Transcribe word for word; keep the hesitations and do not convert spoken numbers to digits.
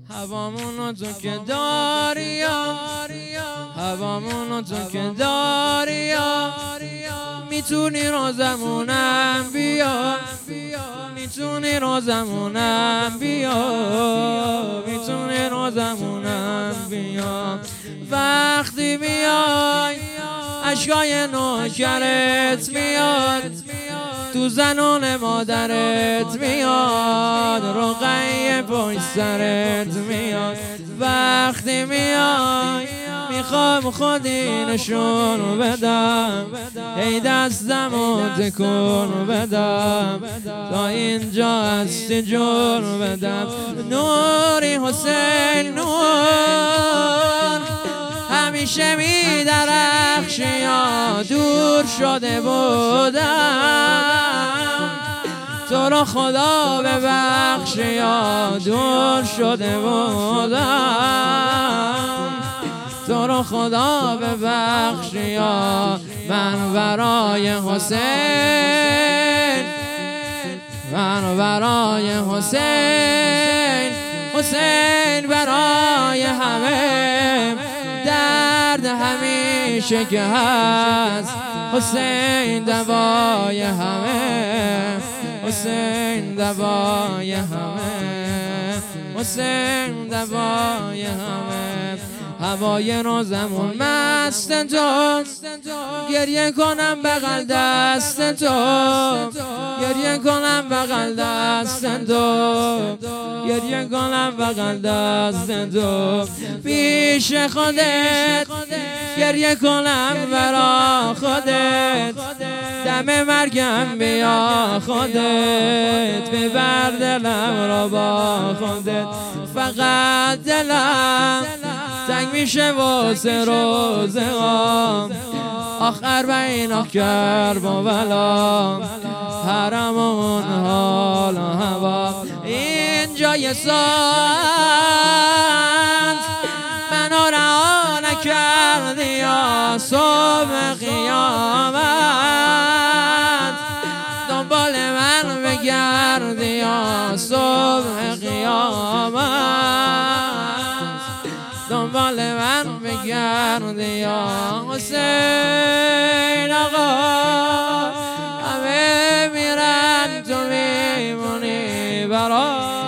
هوامونو تو که داریا، هوامونو تو که داریا، میتونی روزمونم بیا، میتونی روزمونم بیا، میتونی روزمونم بیا. وقتی میای اشکای نوکرت میاد، تو زنون مادرت میاد، رقیه پشت سرت میاد. وقتی میای میخوام خودی نشون بدم، ای دستمو تکون بدم، تا اینجا هستی جون بدم. نوری حسین نور، همیشه میدرخشی یا دور شده بودم، تو رو خدا ببخش یا دور شده بودم، تو رو خدا ببخش یا من برای حسین، من برای حسین، حسین برای همه، درد همیشه که هست حسین دوای همه، حسین دوای همه، حسین دوای همه. هوای روزمون مست تو، گریه کنم بغل دست تو، گریه کنم بغل دست تو، گریه کنم بغل دست تو، پیش خودت گریه کنم برا خودت، دم مرگم بیا خودت، ببر دلم را با خودت. فقط دلم تنگ میشه واسه روزگار، آخر بین آخر با ولا، حرمون حال و هوا. این جای ساعت منو رها نکردی یا صبح قیامت، دنبال من بگردی یا صبح قیامت، دنبال من بگردی یا حسین. آقا همه میرن تو میمونی برای